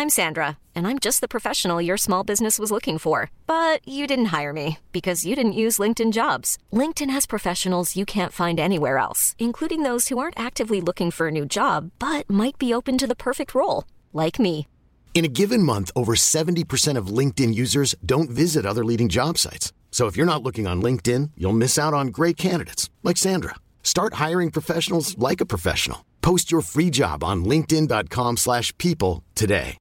I'm Sandra, and I'm just the professional your small business was looking for. But you didn't hire me because you didn't use LinkedIn Jobs. LinkedIn has professionals you can't find anywhere else, including those who aren't actively looking for a new job, but might be open to the perfect role, like me. In a given month, over 70% of LinkedIn users don't visit other leading job sites. So if you're not looking on LinkedIn, you'll miss out on great candidates like Sandra. Start hiring professionals like a professional. Post your free job on linkedin.com/people today.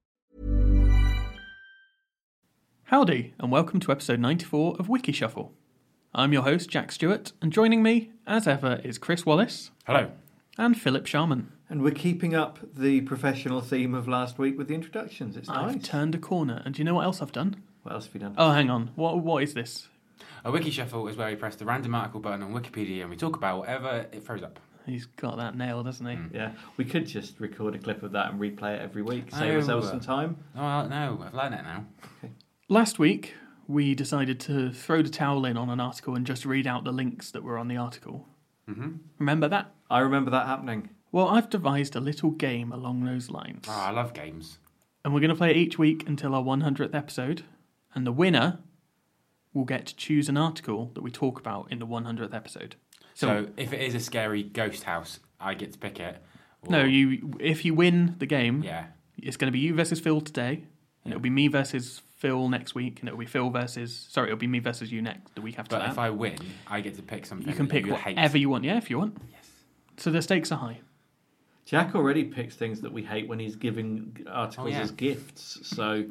Howdy, and welcome to episode 94 of Wiki Shuffle. I'm your host, Jack Stewart, and joining me, as ever, is Chris Wallace. Hello. And Philip Sharman. And we're keeping up the professional theme of last week with the introductions. It's nice. I've turned a corner, and do you know what else I've done? What else have you done? Oh, hang on. What is this? A Wiki Shuffle is where we press the random article button on Wikipedia and we talk about whatever it throws up. He's got that nailed, hasn't he? Yeah, we could just record a clip of that and replay it every week, save ourselves some time. Oh, no, I've learned it now. Okay. Last week, we decided to throw the towel in on an article and just read out the links that were on the article. Mm-hmm. Remember that? I remember that happening. Well, I've devised a little game along those lines. Oh, I love games. And we're going to play it each week until our 100th episode. And the winner will get to choose an article that we talk about in the 100th episode. So if it is a scary ghost house, I get to pick it? Or... No, if you win the game, yeah, it's going to be you versus Phil today. And it'll be me versus Phil next week. And it'll be it'll be me versus you the week after that. But if I win, I get to pick something you can pick whatever you want, yeah, if you want. Yes. So the stakes are high. Jack already picks things that we hate when he's giving articles as gifts, so...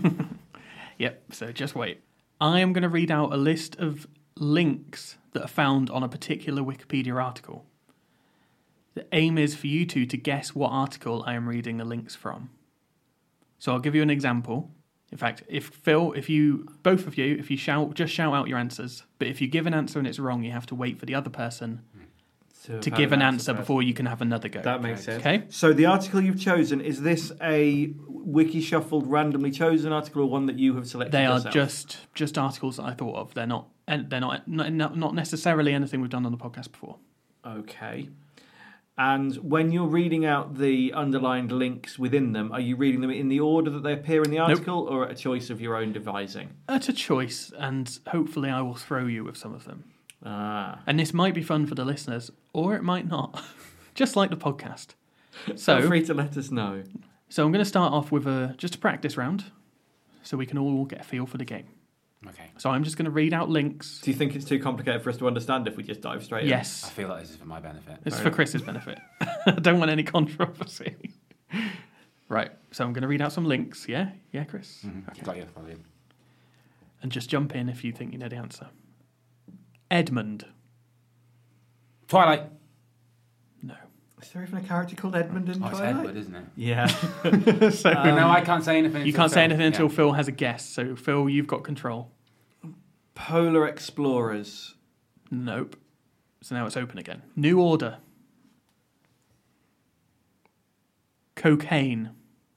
Yep, so just wait. I am going to read out a list of links that are found on a particular Wikipedia article. The aim is for you two to guess what article I am reading the links from. So I'll give you an example. In fact, if you shout out your answers. But if you give an answer and it's wrong, you have to wait for the other person to give an answer before you can have another go. That makes sense. Okay. So the article you've chosen, is this a Wiki Shuffled randomly chosen article or one that you have selected They yourself? are just articles that I thought of. They're not necessarily anything we've done on the podcast before. Okay. And when you're reading out the underlined links within them, are you reading them in the order that they appear in the article or at a choice of your own devising? At a choice, and hopefully I will throw you with some of them. Ah. And this might be fun for the listeners, or it might not. Just like the podcast. So feel free to let us know. So I'm going to start off with just a practice round, so we can all get a feel for the game. Okay. So I'm just going to read out links. Do you think it's too complicated for us to understand if we just dive straight in? Yes. I feel like this is for my benefit. It's for Chris's benefit. I don't want any controversy. Right, so I'm going to read out some links, yeah? Yeah, Chris? Mm-hmm. Okay. Got you. And just jump in if you think you know the answer. Edmund. Twilight. No. Is there even a character called Edmund in Twilight? It's Edward, isn't it? Yeah. So no, I can't say anything. You can't say anything until Phil has a guess. So, Phil, you've got control. Polar Explorers. Nope. So now it's open again. New Order. Cocaine.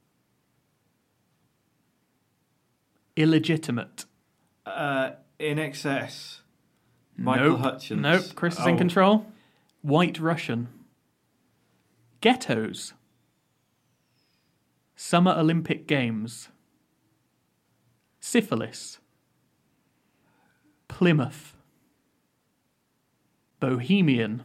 Illegitimate. In Excess. Michael Hutchins. Nope. Chris is in control. White Russian. Ghettos. Summer Olympic Games. Syphilis. Plymouth. Bohemian.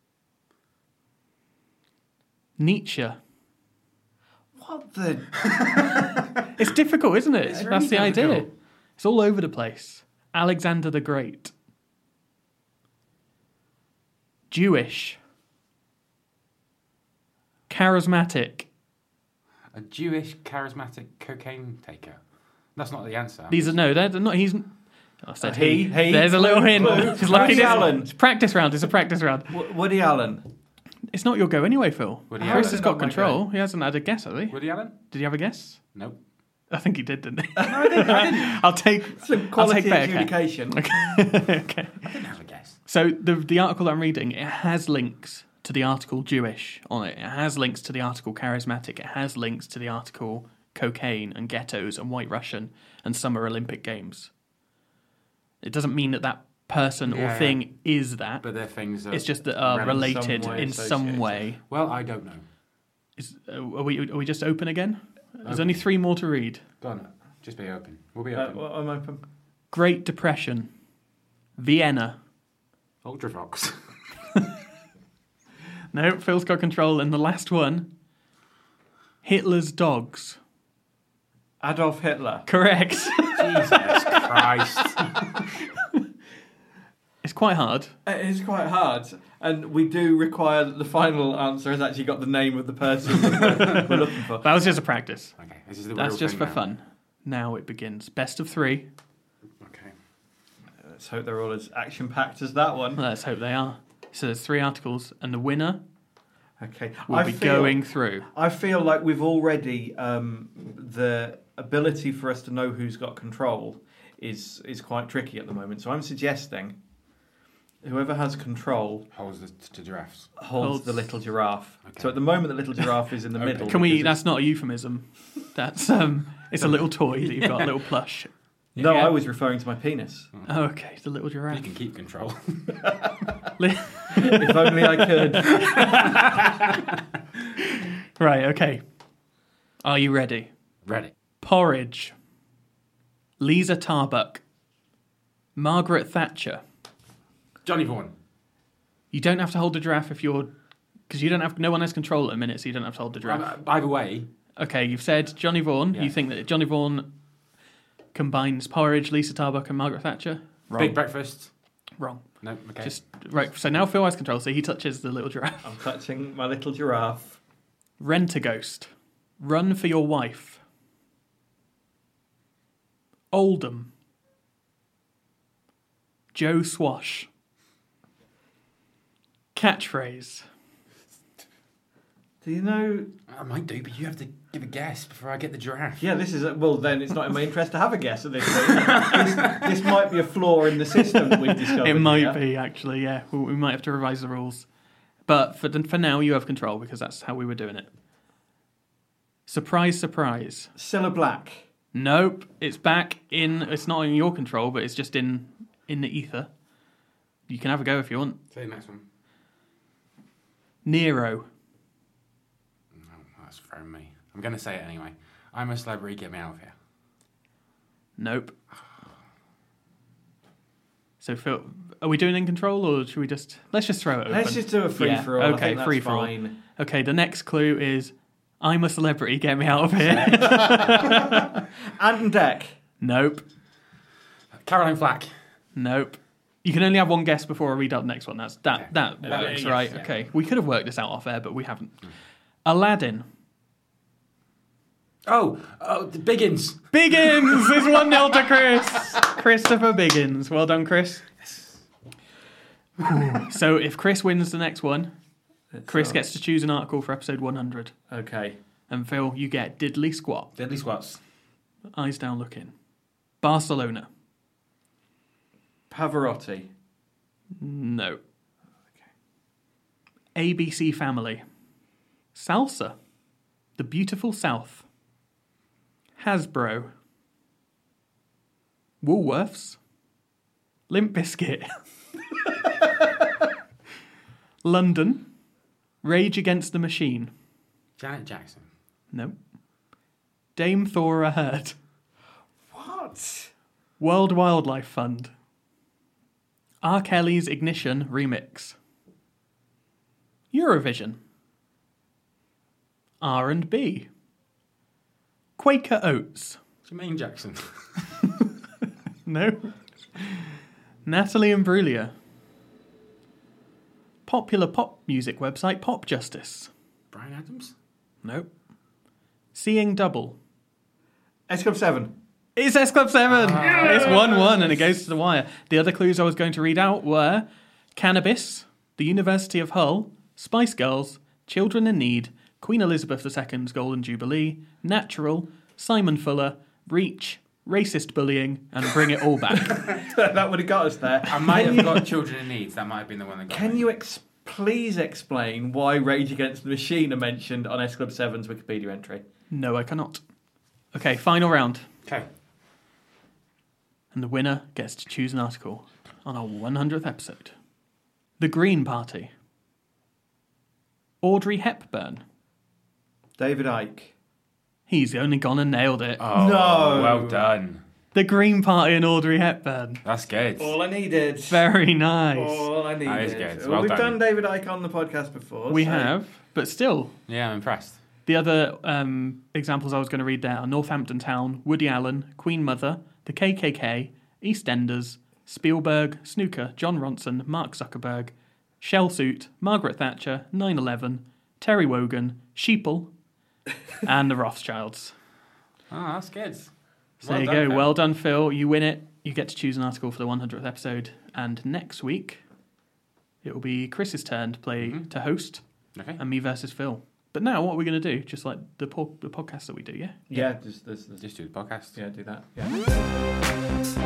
Nietzsche. What the... It's difficult, isn't it? It's really That's the idea. difficult. It's all over the place. Alexander the Great. Jewish. Charismatic. A Jewish charismatic cocaine taker. That's not the answer. These are they're not. He's. I said he. There's a little hint. It's like Woody Allen. It's practice round. It's a practice round. Woody Allen. It's not your go anyway, Phil. Woody Chris Allen. has got control. He hasn't had a guess, has he? Woody Allen? Did you have a guess? Nope. I think he did, didn't he? No, I didn't. I'll take. Some quality better care. adjudication. Okay. I didn't have a guess. So the article that I'm reading, it has links to the article Jewish on it. It has links to the article charismatic. It has links to the article cocaine and ghettos and White Russian and Summer Olympic Games. It doesn't mean that person or thing is that. But they're things that... It's just that are related in some way. Well, I don't know. Are we just open again? There's only 3 more to read. Go on. Just be open. We'll be open. Well, I'm open. Great Depression. Vienna. Ultravox. No, Phil's got control. And the last one. Hitler's Dogs. Adolf Hitler. Correct. Jesus Christ. It's quite hard. It is quite hard. And we do require that the final answer has actually got the name of the person we're looking for. That was just a practice. Okay, this is the That's real just thing for now. fun. Now it begins. Best of 3. Okay. Let's hope they're all as action-packed as that one. Let's hope they are. So there's 3 articles, and the winner Okay. will be going through. I feel like we've already the ability for us to know who's got control is quite tricky at the moment. So I'm suggesting whoever has control Holds the giraffes. holds the little giraffe. Okay. So at the moment, the little giraphe is in the Okay. middle. Can we? because That's not a euphemism. That's it's a little toy that you've got, a little plush. No, Yeah. I was referring to my penis. Oh, okay, the little You giraffe. can keep control. If only I could. Right. Okay. Are you ready? Ready. Porridge. Lisa Tarbuck. Margaret Thatcher. Johnny Vaughan. You don't have to hold the giraffe if you're, because you don't have. No one has control at the minute, so you don't have to hold the giraffe. By the way, Okay, you've said Johnny Vaughan. Yeah. You think that Johnny Vaughan combines Porridge, Lisa Tarbuck, and Margaret Thatcher? Wrong. Big Breakfast. Wrong. No, okay. Just right. So now Phil has control. So he touches the little giraffe. I'm touching my little giraffe. Rent-A-Ghost. Run for your wife. Oldham. Joe Swash. Catchphrase. Do you know? I might do, but you have to give a guess before I get the giraffe. Yeah, this is well. Then it's not in my interest to have a guess at this point. this might be a flaw in the system that we've discovered. It might here. be, actually, yeah. We might have to revise the rules. But for now, you have control because that's how we were doing it. Surprise, surprise. Cilla Black. Nope. It's back in... It's not in your control, but it's just in the ether. You can have a go if you want. Say the next one. Nero. No, that's thrown me. I'm going to say it anyway. I'm a celebrity, get me out of here. Nope. So, Phil, are we doing in control or should we just... Let's just throw it open. Let's just do a free-for-all. Yeah, okay, I think that's free-for-all. fine. Okay, the next clue is... I'm a celebrity, get me out of here. Ant and Dec. Nope. Caroline Flack. Nope. You can only have one guess before I read out the next one. That Yeah, works, yes, right? yeah. Okay. We could have worked this out off air, but we haven't. Aladdin. Oh, the Biggins. Biggins is 1-0 to Chris. Christopher Biggins. Well done, Chris. So if Chris wins the next one, Chris gets to choose an article for episode 100. Okay. And Phil, you get Diddly Squat. Deadly Squats. Eyes down looking. Barcelona. Pavarotti. No. ABC Family. Salsa. The Beautiful South. Hasbro. Woolworths. Limp Bizkit. London. Rage Against the Machine. Janet Jackson. No. Dame Thora Hurd. What? World Wildlife Fund. R. Kelly's Ignition remix. Eurovision. R&B. Quaker Oats. Jermaine Jackson. No. Natalie Imbruglia. Popular pop music website Pop Justice. Brian Adams. Nope. Seeing Double. S Club 7. It's S Club 7. It's 1-1 and it goes to the wire. The other clues I was going to read out were Cannabis, the University of Hull, Spice Girls, Children in Need, Queen Elizabeth II's Golden Jubilee, Natural, Simon Fuller, Reach, Racist Bullying, and Bring It All Back. That would have got us there. I might have got Children in Need. That might have been the one that got Can me. you please explain why Rage Against the Machine are mentioned on S Club 7's Wikipedia entry? No, I cannot. Okay, final round. Okay. And the winner gets to choose an article on our 100th episode. The Green Party. Audrey Hepburn. David Icke. He's only gone and nailed it. Oh, No. well done. The Green Party and Audrey Hepburn. That's good. All I needed. Very nice. All I needed. That is good. Well, Well we've done. done David Icke on the podcast before. We so- have, but still. Yeah, I'm impressed. The other examples I was going to read there are Northampton Town, Woody Allen, Queen Mother, the KKK, EastEnders, Spielberg, Snooker, John Ronson, Mark Zuckerberg, Shell Suit, Margaret Thatcher, 9/11, Terry Wogan, Sheeple, and the Rothschilds. Oh, that's good. So there you go. Well done, Phil. You win it. You get to choose an article for the 100th episode. And next week, it will be Chris's turn to play to host, Okay. and me versus Phil. But now, what are we going to do? Just like the podcast that we do, yeah? Yeah, just Just do the podcast. yeah, do that. Yeah.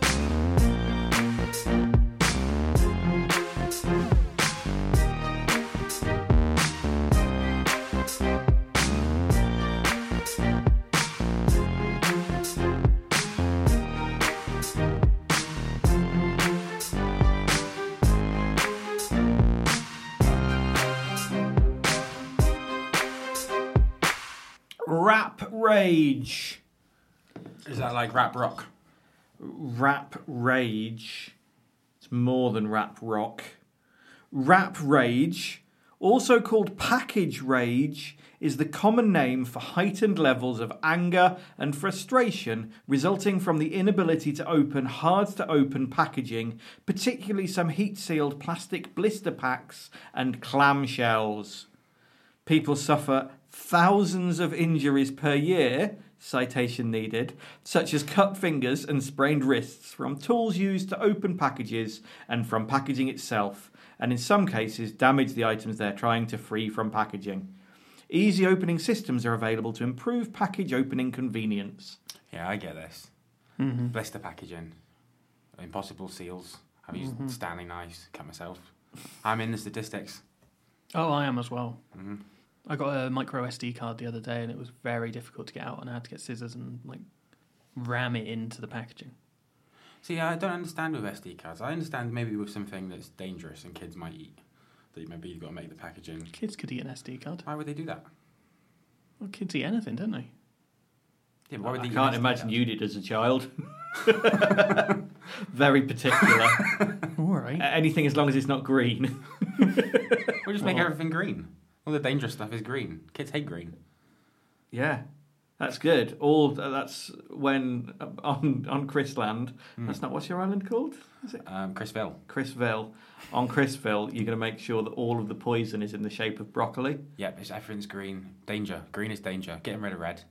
Rap rage. Is that like rap rock? Rap rage. It's more than rap rock. Rap rage, also called package rage, is the common name for heightened levels of anger and frustration resulting from the inability to open hard-to-open packaging, particularly some heat-sealed plastic blister packs and clamshells. People suffer thousands of injuries per year, citation needed, such as cut fingers and sprained wrists from tools used to open packages and from packaging itself, and in some cases damage the items they're trying to free from packaging. Easy opening systems are available to improve package opening convenience. Yeah, I get this. Blister packaging, impossible seals. I've used Stanley knives, cut myself. I'm in the statistics. Oh, I am as well. I got a micro SD card the other day, and it was very difficult to get out, and I had to get scissors and like ram it into the packaging. See, I don't understand with SD cards. I understand maybe with something that's dangerous and kids might eat. That maybe you've got to make the packaging. Kids could eat an SD card. Why would they do that? Well, kids eat anything, don't they? Yeah, why would I they eat can't an SD imagine card? you did as a child. Very particular. All right. Anything as long as it's not green. We'll just make everything green. All the dangerous stuff is green. Kids hate green. Yeah, that's good. That's when on Chrisland. That's not, what's your island called? Is it Chrisville. Chrisville? On Chrisville, you're going to make sure that all of the poison is in the shape of broccoli. Yep, everything's green. Danger. Green is danger. Getting rid of red.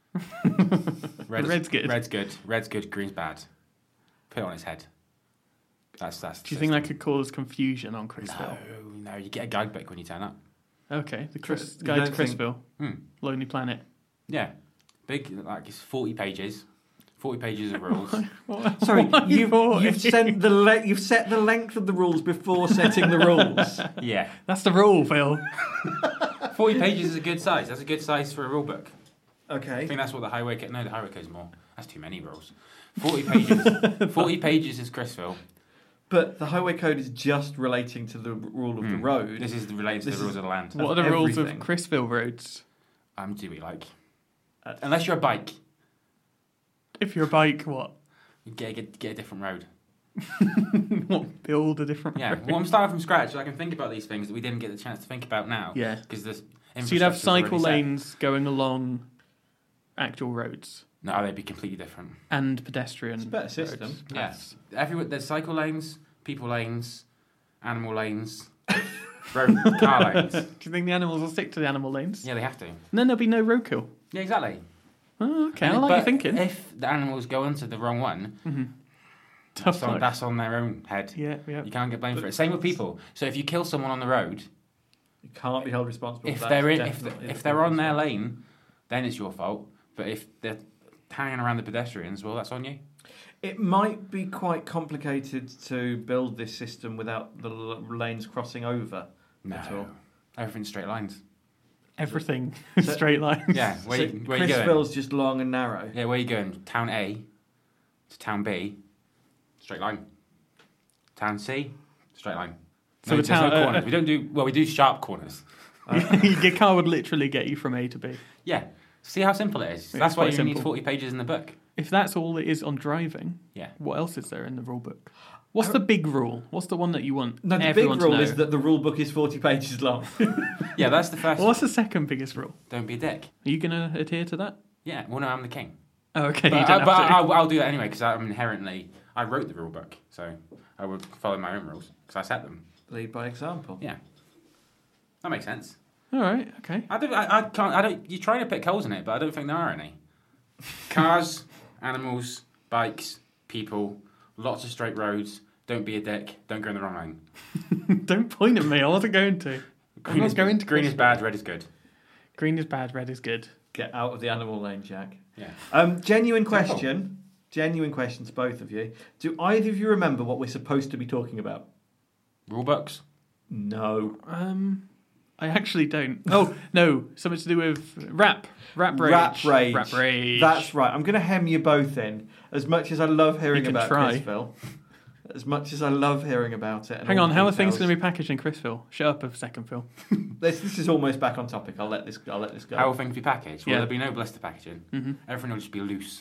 Red's good. Red's good. Red's good. Green's bad. Put it on its head. That's. Do you think that could cause confusion on Chrisville? No. You get a guidebook when you turn up. Okay, the You Guide to don't think- Chrisville, Lonely Planet. Yeah, big. Like it's 40 pages. 40 pages of rules. Sorry, Why you've 40? set the length of the rules before setting the rules. Yeah, That's the rule, Phil. 40 pages is a good size. That's a good size for a rule book. I Okay. think that's what the highway. No, the highway code's more. That's too many rules. 40 pages. 40 pages is Chrisville. But the highway code is just relating to the rule of the road. This is related to This the rules is- of the land. What are the rules of everything. Chrisville roads? Do what you like. Unless you're a bike, If you're a bike, what? you get a different road. What? Build a different Yeah, road? well, I'm starting from scratch. So I can think about these things that we didn't get the chance to think about now. Yeah. Because this. So you'd have cycle already set. lanes going along actual roads No, they'd be completely different. and pedestrian. It's a better system. roads. Yes. Everywhere there's cycle lanes, people lanes, animal lanes, road car lanes. Do you think the animals will stick to the animal lanes? Yeah, they have to. And then there'll be no roadkill. Yeah, exactly. Oh, okay, I And like but your thinking. If the animals go onto the wrong one, Tough so luck. that's on their own head. Yeah, yeah. You can't get blamed for it. Same with people. So if you kill someone on the road, You can't be held responsible. if That's they're in, definitely if the they're on focus. their lane, then it's your fault. But if they're hanging around the pedestrians, well, that's on you. It might be quite complicated to build this system without the lanes crossing over. At all. Everything's straight lines. Everything straight lines. Yeah, where you going? Chrisville's just long and narrow. Yeah, where you going? Town A to town B, straight line. Town C, straight line. So No, the there's town- no corners. We do sharp corners. Your car would literally get you from A to B. Yeah. See how simple it is. Yeah, That's it's why quite you need simple. 40 pages in the book. If that's all it is on driving, Yeah. what else is there in the rule book? What's the big rule? What's the one that you want No, the everyone big rule to know? is that the rule book is 40 pages long. Yeah, that's the first. What's the second biggest rule? Don't be a dick. Are you going to adhere to that? Yeah, well, no, I'm the king. Oh, okay. But, you don't have to. I'll do that anyway because I'm inherently. I wrote the rule book, so I would follow my own rules because I set them. Lead by example. Yeah, that makes sense. All right. Okay. I can't. I don't. You're trying to pick holes in it, but I don't think there are any. Cars, animals, bikes, people, lots of straight roads. Don't be a dick. Don't go in the wrong lane. Don't point at me. I wasn't going to. I'm not going to. Green is bad. Red is good. Green is bad. Red is good. Get out of the animal lane, Jack. Yeah. Genuine question. Genuine question to both of you. Do either of you remember what we're supposed to be talking about? Rule books. No. I actually don't. Oh no, something to do with rap rage. Rap rage. Rap rage. That's right. I'm going to hem you both in. As much as I love hearing You can about try. Chrisville. As much as I love hearing about it. and Hang all on, the how are things details. going to be packaged in Chrisville? Shut up a second, Phil. This is almost back on topic. I'll let this go. How will things be packaged? Well, Yeah. there'll be no blister packaging. Mm-hmm. Everything will just be loose.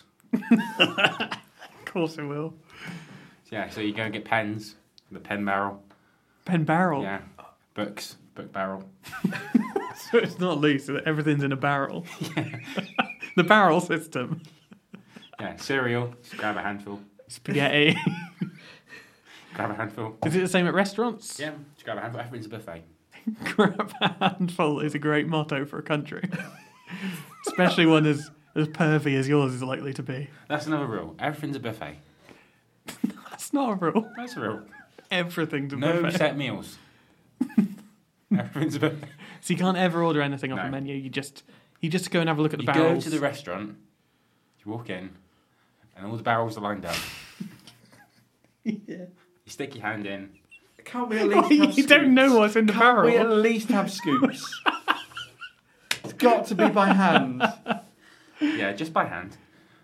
Of course it will. Yeah, so you go and get pens, the pen barrel. Pen barrel. Yeah, books, book barrel. So it's not loose. Everything's in a barrel. The barrel system. Yeah, cereal. Just grab a handful. Spaghetti. Grab a handful. Is it the same at restaurants? Yeah, just grab a handful. Everything's a buffet. Grab a handful is a great motto for a country. Especially one as pervy as yours is likely to be. That's another rule. Everything's a buffet. That's not a rule. That's a rule. Everything's a No buffet. set meals. Everything's a buffet. So you can't ever order anything off No. the menu. You just go and have a look at the You barrels. go to the restaurant, you walk in, and all the barrels are lined up. Yeah. You stick your hand in. Can't we at least have You don't know scoops? what's in the Can't we at barrel. least have scoops? It's got to be by hand. Yeah, just by hand.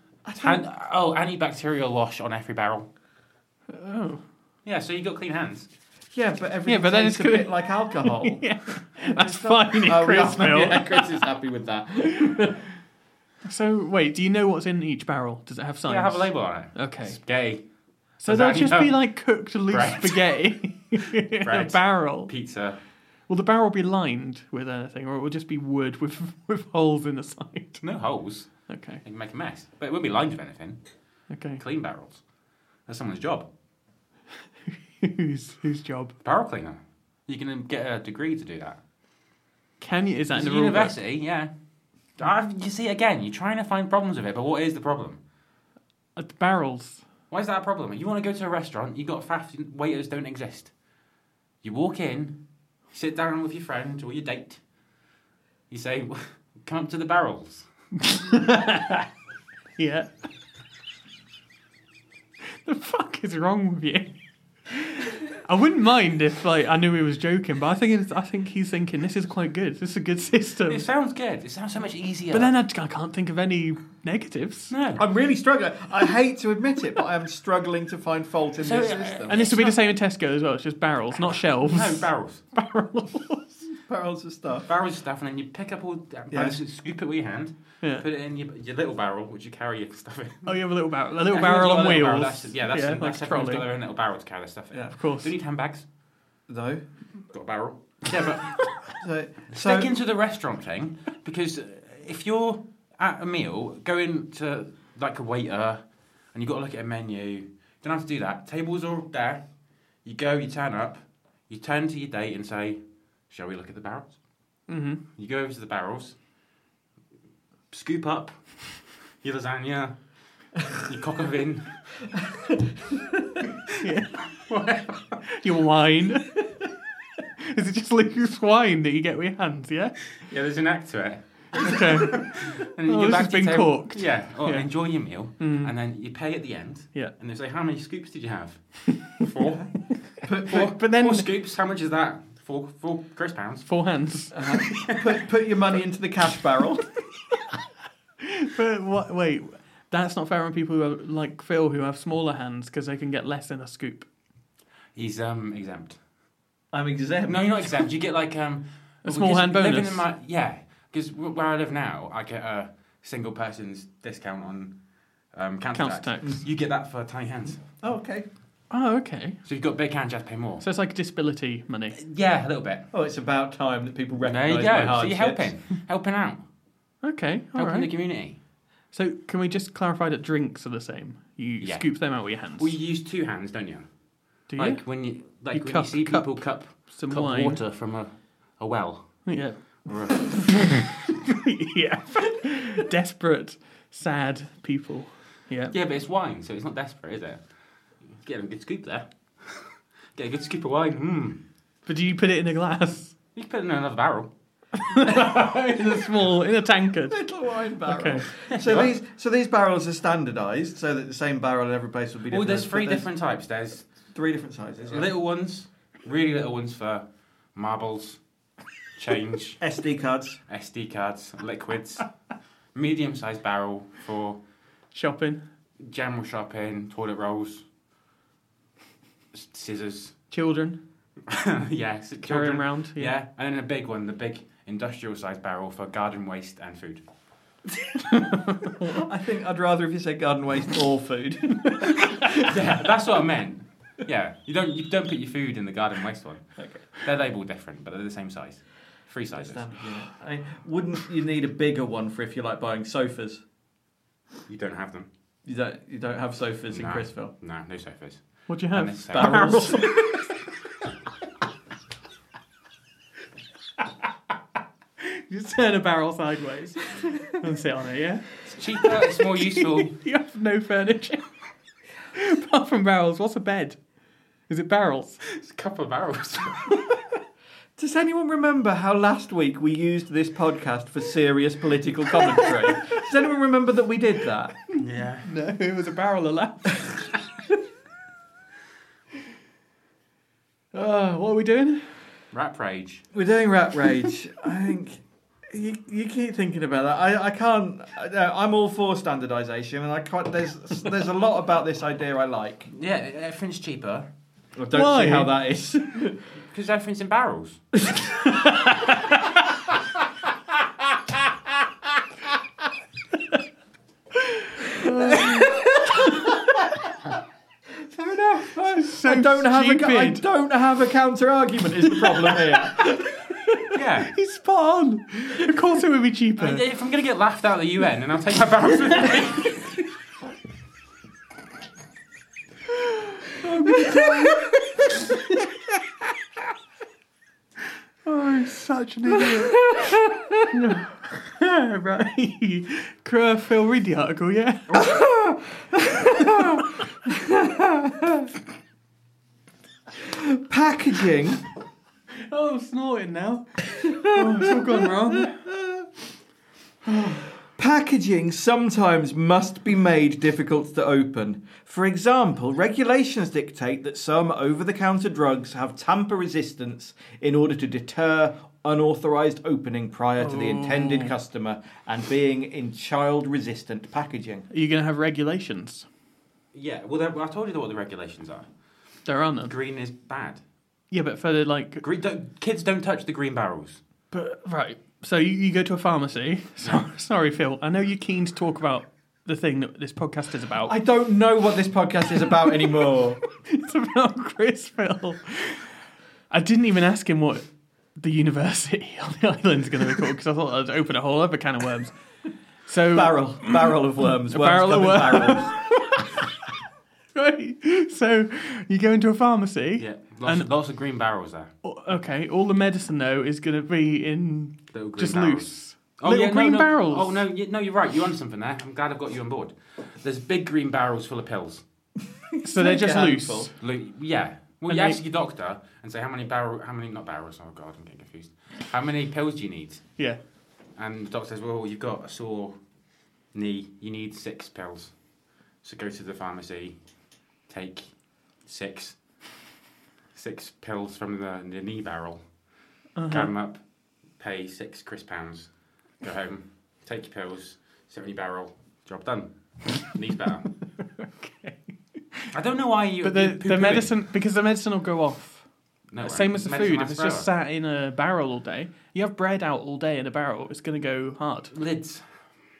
Antibacterial wash on every barrel. Oh. Yeah, so you got clean hands. Yeah, but everything but then tastes it's a good. bit like alcohol. Yeah. That's fine in Oh, Chris, Phil. yeah, Chris is happy with that. So, wait, do you know what's in each barrel? Does it have signs? Yeah, have a label on it. Okay. Spaghetti, So there'll just be lasagna, like cooked loose bread. spaghetti in a Bread. barrel. pizza. Will the barrel be lined with anything, or it will just be wood with holes in the side? No holes. Okay. You can make a mess. But it won't be lined with anything. Okay. Clean barrels. That's someone's job. Whose job? Barrel cleaner. You can get a degree to do that. Can you? Is that It's in a the rule book? university, yeah. You see, again, you're trying to find problems with it, but what is the problem? The barrels. Why is that a problem? You want to go to a restaurant, you got faff waiters don't exist. You walk in, sit down with your friend or your date. You say, come up to the barrels. Yeah. The fuck is wrong with you? I wouldn't mind if I knew he was joking, but I think he's thinking this is quite good. This is a good system. It sounds good. It sounds so much easier. But then I can't think of any negatives. no. I'm really struggling. I hate to admit it, but I am struggling to find fault in this system. And this will be the same in Tesco as well. It's just barrels, not shelves. No, barrels. Barrels. Barrels of stuff. Barrels of stuff, and then you pick up all scoop it with your hand, Yeah. put it in your little barrel, which you carry your stuff in. Oh, you have a little barrel. A little Everyone's barrel got on a little wheels. barrel. That's like everyone's trolley. got their own little barrel to carry their stuff in. Yeah. Of course. Do you need handbags? Though. Got a barrel. Yeah, but So, stick into the restaurant thing, because if you're at a meal, going to like a waiter, and you've got to look at a menu, you don't have to do that. Tables are there. You go, you turn up, you turn to your date and say, shall we look at the barrels? Mm-hmm. You go over to the barrels, scoop up your lasagna, your cock of vin, Your wine. Is it just loose wine that you get with your hands, yeah? yeah, there's an act to it. Okay. And then Oh, you this back has to your been table. corked. Yeah, or Yeah. enjoy your meal, and then you pay at the end. Yeah. And they say, how many scoops did you have? 4. But then 4 scoops, how much is that? 4 gross pounds. 4 hands. put your money into the cash barrel. But what? Wait, that's not fair on people who are like Phil, who have smaller hands because they can get less in a scoop. He's exempt. I'm exempt. No, you're not exempt. You get like A small hand living bonus. in my, yeah, because where I live now, I get a single person's discount on council Council tax. You get that for tiny hands. Oh, okay. Oh, okay. So if you've got big hands, you have to pay more. So it's like disability money. Yeah, a little bit. Oh, it's about time that people There recognise you my go. So hardships. you're helping out, Okay, all helping the right. community. So can we just clarify that drinks are the same? You Yeah. scoop them out with your hands. Well, you use two hands, don't you? Do you? Like when you cup- see people cup some wine. water from a well. Yeah. Or a, Yeah. Desperate, sad people. Yeah. yeah, but it's wine, so it's not desperate, is it? Get a good scoop there. Get a good scoop of wine. But do you put it in a glass? You can put it in another barrel. in a tankard. Little wine barrel. Okay. So these barrels are standardised, so that the same barrel in every place will be Well, different. there's three but different types. There's 3 different sizes. Yeah. little ones, really little ones for marbles, change, SD cards. SD cards, liquids. Medium-sized barrel for Shopping. general shopping, toilet rolls, scissors. Children. Yes, Carrying children. around. Yeah, and then a big one, the big industrial-sized barrel for garden waste and food. I think I'd rather if you said garden waste or food. Yeah, that's what I meant. Yeah, you don't put your food in the garden waste one. Okay. They're labelled different, but they're the same size. 3 sizes. Standard unit. Wouldn't you need a bigger one for if you like buying sofas? You don't have them. You don't have sofas in No. Chrisville. No sofas. What do you have? Unnecessary. Barrels. You just turn a barrel sideways and sit on it, yeah? It's cheaper, it's more useful. You have no furniture. Apart from barrels, what's a bed? Is it barrels? It's a couple of barrels. Does anyone remember how last week we used this podcast for serious political commentary? Does anyone remember that we did that? Yeah. No, it was a barrel of laughs. What are we doing? Rap rage. We're doing Rat Rage. I think you keep thinking about that. I can't. I'm all for standardisation, and I can't. There's a lot about this idea I like. Yeah, everything's cheaper. I don't Why? see how that is. Because everything's in barrels. Fair enough. So I don't stupid. have a counter argument. Is the problem here? Yeah. He's spot on. Of course it would be cheaper. If I'm going to get laughed out of the UN, then I'll take my barrels with me. Oh, he's such an idiot. Right. Phil, read the article, yeah? Packaging. Oh, I'm snorting now. Oh, it's all gone wrong. Packaging sometimes must be made difficult to open. For example, regulations dictate that some over-the-counter drugs have tamper resistance in order to deter unauthorised opening prior to the intended customer and being in child-resistant packaging. Are you going to have regulations? Yeah, well, I told you what the regulations are. There are none. Green is bad. Yeah, but for the, like... Kids don't touch the green barrels. But, right. So you go to a pharmacy. Sorry, Phil. I know you're keen to talk about the thing that this podcast is about. I don't know what this podcast is about anymore. It's about Chris, Phil. I didn't even ask him what the university on the island is going to be called because I thought I'd open a whole other can of worms. So barrel of worms. A barrel of come in worms. barrels. Right. So you go into a pharmacy. Yeah, and lots of green barrels there. okay, all the medicine though is going to be in Little green just barrels. loose. Oh, Little yeah, green no. barrels. Oh no, you're right. You're on something there. I'm glad I've got you on board. There's big green barrels full of pills. So they're just Like a loose. Yeah. Well, And you they- ask your doctor and say not barrels. Oh god, I'm getting confused. How many pills do you need? Yeah. And the doctor says, well, you've got a sore knee. You need 6 pills. So go to the pharmacy, take 6 pills from the knee barrel, count them up, pay £6 pounds, go home, take your pills, 70 barrel, job done. Knee's better. Okay. I don't know why you. But you're the poo-pooing. medicine, because the medicine will go off. No, Same as the medicine food. If lasts it's just forever. sat in a barrel all day, you have bread out all day in a barrel, it's going to go hard. Lids.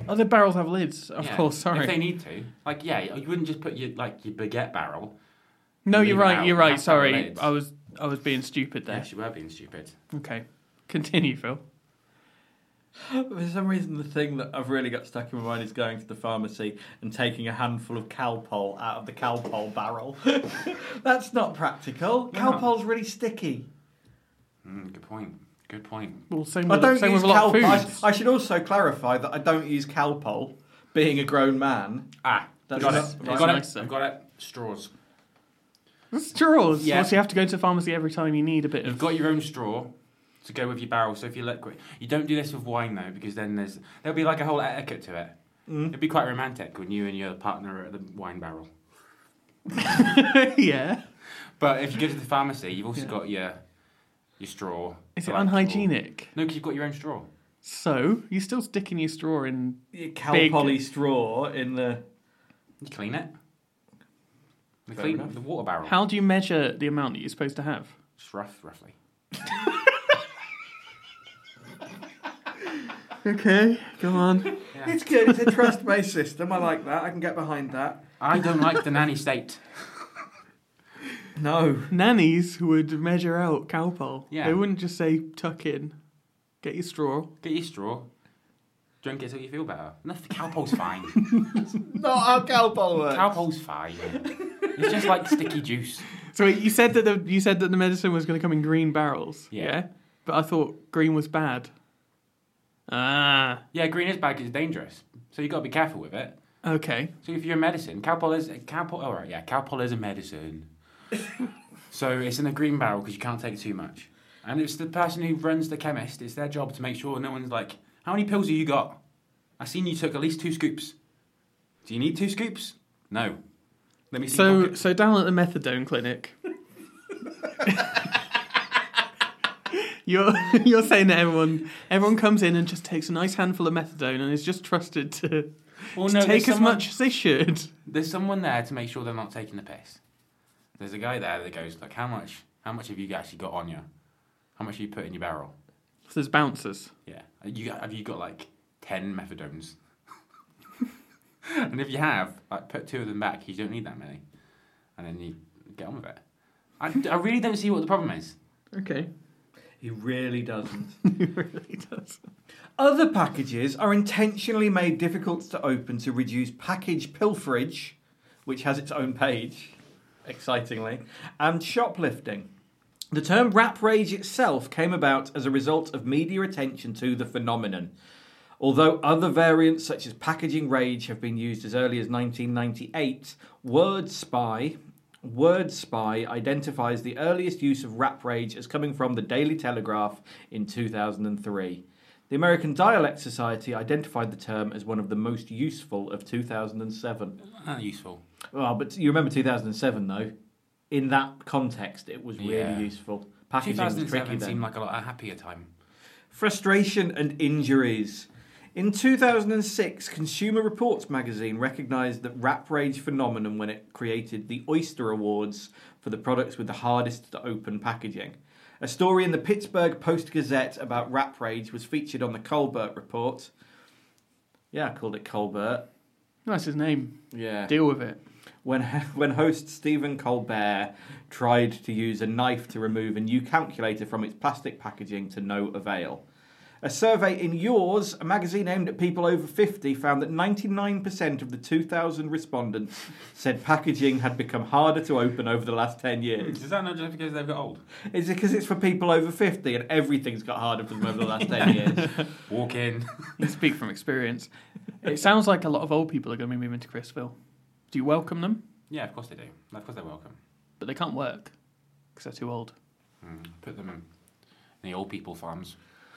Other barrels have lids, of Yeah, course. Sorry. If they need to. Like, yeah, you wouldn't just put your baguette barrel. No, leave you're it right. out. You're It right. has to have Sorry, lids. I was being stupid there. Yes, you were being stupid. Okay, continue, Phil. For some reason, the thing that I've really got stuck in my mind is going to the pharmacy and taking a handful of Calpol out of the Calpol barrel. That's not practical. Yeah. Calpol's really sticky. Good point. Good point. Well, same I with, don't same use with a lot of Calpol. foods. I should also clarify that I don't use Calpol, being a grown man. That's got nice. it. That's I've got nice, it. I've got it. Straws. Straws. Yeah. Well, so you have to go to the pharmacy every time you need a bit You've of. got your own straw to go with your barrel. So if you you don't do this with wine though, because then there'll be like a whole etiquette to it. It'd be quite romantic when you and your partner are at the wine barrel. Yeah. But if you go to the pharmacy, you've also got your straw. Is for, it like, unhygienic? No, because you've got your own straw. So you're still sticking your straw in. Your Calpol straw in the... You clean it. You Fair clean enough. the water barrel. How do you measure the amount that you're supposed to have? Just roughly. Okay, go on. Yeah. It's good. It's a trust-based system. I like that. I can get behind that. I don't like the nanny state. No. Nannies would measure out Calpol. Yeah. They wouldn't just say tuck in, get your straw. Get your straw. Drink it so you feel better. No, Calpol's fine. Not how Calpol works. Calpol's fine. It's just like sticky juice. So wait, you said that the medicine was going to come in green barrels. Yeah. But I thought green was bad. Ah. Yeah, green is bad because it's dangerous. So you've got to be careful with it. Okay. So if you're a medicine, Calpol is a medicine. So it's in a green barrel because you can't take too much. And it's the person who runs the chemist, it's their job to make sure no one's like, how many pills have you got? I seen you took at least 2 scoops. Do you need 2 scoops? No. Let me see. your pocket. So down at the methadone clinic, you're saying that everyone comes in and just takes a nice handful of methadone and is just trusted to take as much as they should. There's someone there to make sure they're not taking the piss. There's a guy there that goes, like, how much have you actually got on you? How much have you put in your barrel? So there's bouncers. Yeah. Have you got like 10 methadones? And if you have, like, put 2 of them back. You don't need that many. And then you get on with it. I really don't see what the problem is. Okay. He really doesn't. He really does. Other packages are intentionally made difficult to open to reduce package pilferage, which has its own page, excitingly, and shoplifting. The term rap rage itself came about as a result of media attention to the phenomenon. Although other variants such as packaging rage have been used as early as 1998, Word Spy identifies the earliest use of rap rage as coming from the Daily Telegraph in 2003. The American Dialect Society identified the term as one of the most useful of 2007. Useful. Well, but you remember 2007 though? In that context, it was really Yeah. useful. Packaging was tricky 2007 then. seemed like a happier time. Frustration and injuries. In 2006, Consumer Reports magazine recognised the rap rage phenomenon when it created the Oyster Awards for the products with the hardest to open packaging. A story in the Pittsburgh Post-Gazette about rap rage was featured on the Colbert Report. Yeah, I called it Colbert. That's his name. Yeah. Deal with it. When host Stephen Colbert tried to use a knife to remove a new calculator from its plastic packaging to no avail. A survey in Yours, a magazine aimed at people over 50, found that 99% of the 2,000 respondents said packaging had become harder to open over the last 10 years. Is that not just because they've got old? Is it because it's for people over 50 and everything's got harder for them over the last 10 years? Walk in. I speak from experience. It sounds like a lot of old people are going to be moving to Chrisville. Do you welcome them? Yeah, of course they do. Of course they're welcome. But they can't work because they're too old. Put them in the old people farms.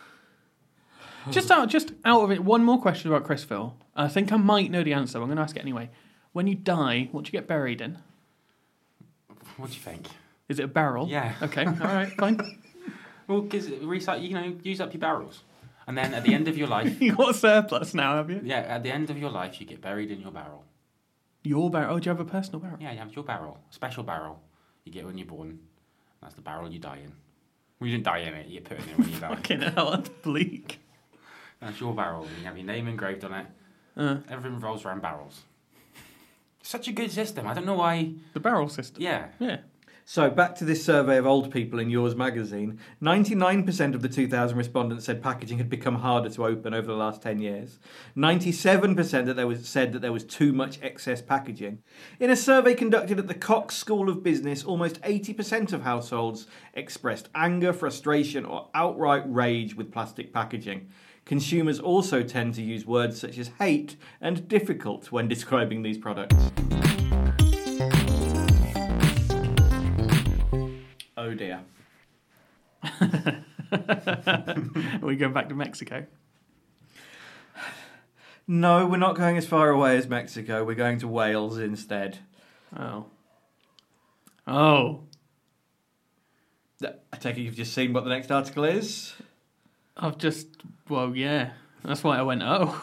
Just out of it, one more question about Chrisville. I think I might know the answer, but I'm going to ask it anyway. When you die, what do you get buried in? What do you think? Is it a barrel? Yeah. Okay, all right, fine. Well, because use up your barrels. And then at the end of your life... You got a surplus now, have you? Yeah, at the end of your life, you get buried in your barrel. Your barrel? Oh, do you have a personal barrel? Yeah, you have your barrel. A special barrel you get when you're born. That's the barrel you die in. Well, you didn't die in it, you get put in it when you die. Fucking hell, that's bleak. That's your barrel. And you have your name engraved on it. Everything revolves around barrels. Such a good system. I don't know why. The barrel system. Yeah. Yeah. So back to this survey of old people in Yours magazine. 99% of the 2,000 respondents said packaging had become harder to open over the last 10 years. 97% said that there was too much excess packaging. In a survey conducted at the Cox School of Business, almost 80% of households expressed anger, frustration, or outright rage with plastic packaging. Consumers also tend to use words such as hate and difficult when describing these products. Oh dear. Are we going back to Mexico? No, we're not going as far away as Mexico. We're going to Wales instead. Oh. Oh. I take it you've just seen what the next article is? Well, yeah. That's why I went,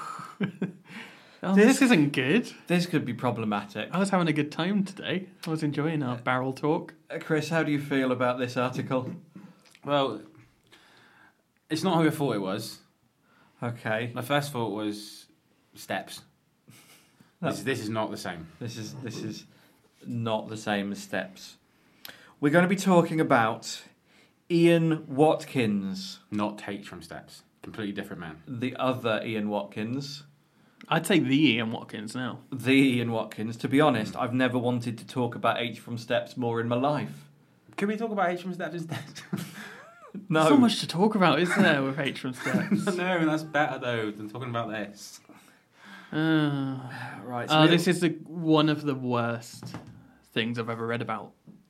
this isn't good. This could be problematic. I was having a good time today. I was enjoying our barrel talk. Chris, how do you feel about this article? Well, it's not who I thought it was. Okay. My first thought was steps. This is not the same. This is not the same as steps. We're going to be talking about Ian Watkins. Not H from Steps. Completely different man. The other Ian Watkins. I'd say the Ian Watkins now. The Ian Watkins. To be honest, I've never wanted to talk about H from Steps more in my life. Can we talk about H from Steps instead? No. There's so much to talk about, isn't there, with H from Steps? No, that's better though than talking about this. Right. So This is one of the worst things I've ever read about.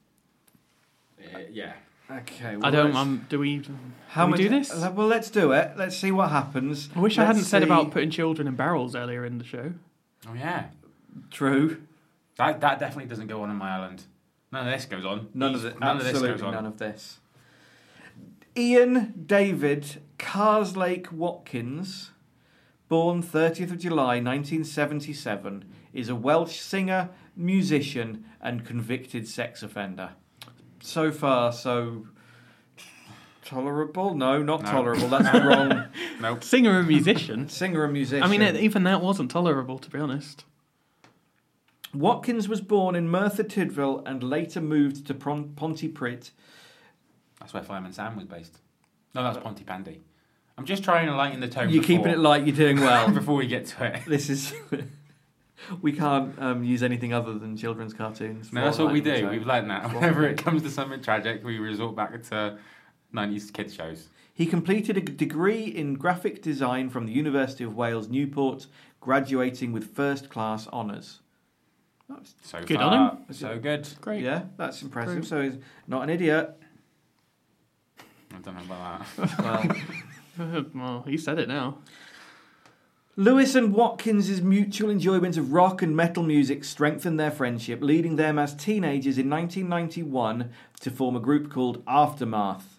Yeah. Okay. Do we do this? Well, let's do it. Let's see what happens. I wish I hadn't said about putting children in barrels earlier in the show. Oh yeah. True. That definitely doesn't go on in my island. None of this goes on. None of this goes on. None of this. Ian David Carslake Watkins, born 30th of July 1977, is a Welsh singer, musician and convicted sex offender. So far, so tolerable? No, not tolerable. That's the wrong. Nope. Singer and musician. Singer and musician. I mean, even that wasn't tolerable, to be honest. Watkins was born in Merthyr Tydfil and later moved to Pontypridd. That's where Fireman Sam was based. No, that's Pontypandy. I'm just trying to lighten the tone. You're keeping it light. You're doing well. Before we get to it. This is. We can't use anything other than children's cartoons. No, that's what we do. We've learned that. Whenever it comes to something tragic, we resort back to 90s kids shows. He completed a degree in graphic design from the University of Wales, Newport, graduating with first-class honours. So good far, on him. So good. Great. Yeah, that's impressive. Great. So he's not an idiot. I don't know about that. Well, he said it now. Lewis and Watkins' mutual enjoyment of rock and metal music strengthened their friendship, leading them as teenagers in 1991 to form a group called Aftermath,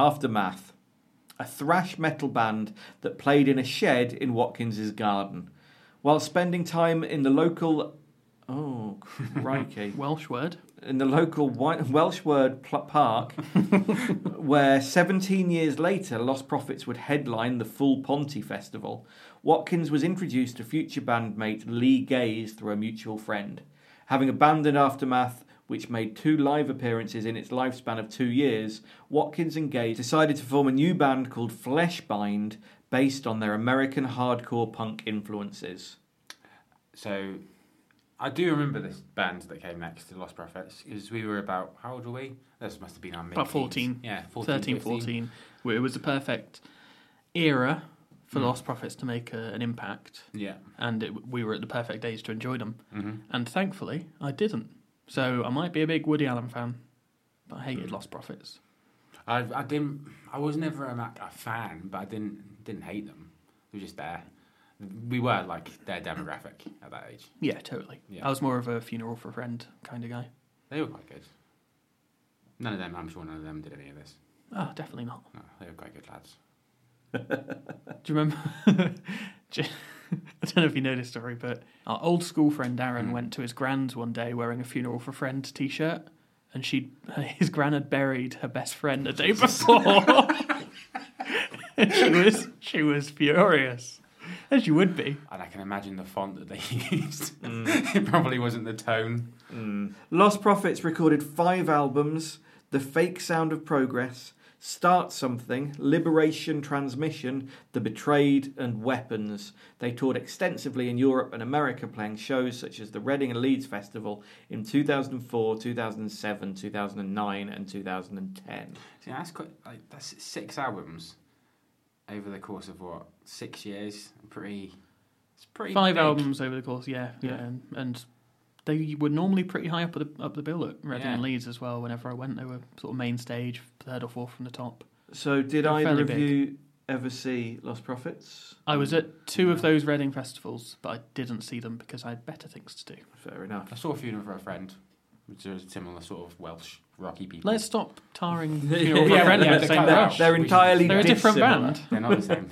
a thrash metal band that played in a shed in Watkins' garden. While spending time in the local... Oh, crikey. Welsh word. In the local Welsh Word Park, where 17 years later Lost Prophets would headline the full Ponty Festival, Watkins was introduced to future bandmate Lee Gaze through a mutual friend. Having abandoned Aftermath, which made 2 live appearances in its lifespan of 2 years, Watkins and Gaze decided to form a new band called Fleshbind, based on their American hardcore punk influences. So, I do remember this band that came next to Lost Prophets, because we were about, how old were we? This must have been our mid-teens. About 14. Yeah, 14, 13, 15. 14. It was the perfect era for Lost Prophets to make an impact. Yeah. And we were at the perfect age to enjoy them. Mm-hmm. And thankfully, I didn't. So I might be a big Woody Allen fan, but I hated Lost Prophets. I was never a fan, but I didn't hate them. They were just there. We were like their demographic at that age. Yeah, totally. Yeah. I was more of a Funeral for a Friend kind of guy. They were quite good. I'm sure none of them did any of this. Oh, definitely not. No, they were quite good lads. Do you remember? I don't know if you know this story, but our old school friend Darren went to his grand's one day wearing a Funeral for a Friend t-shirt, and his gran had buried her best friend the day before. She was furious. As you would be. And I can imagine the font that they used. It probably wasn't the tone. Lost Prophets recorded 5 albums: The Fake Sound of Progress, Start Something, Liberation Transmission, The Betrayed, and Weapons. They toured extensively in Europe and America, playing shows such as the Reading and Leeds Festival in 2004, 2007, 2009 and 2010. See, that's 6 albums over the course of 6 years. It's pretty 5 big. albums over the course, yeah. And they were normally pretty high up the bill at Reading and Leeds as well. Whenever I went, they were sort of main stage, 3rd or 4th from the top. So did They're either fairly of big. you ever see Lost Prophets? I was at 2 of those Reading festivals, but I didn't see them because I had better things to do. Fair enough. I saw a funeral for a friend, which are similar sort of Welsh rocky people. Let's stop tarring Yeah, Funeral for a Friend in the they same cut that brush. out. They're entirely They're a different dissimilar. band. They're not the same.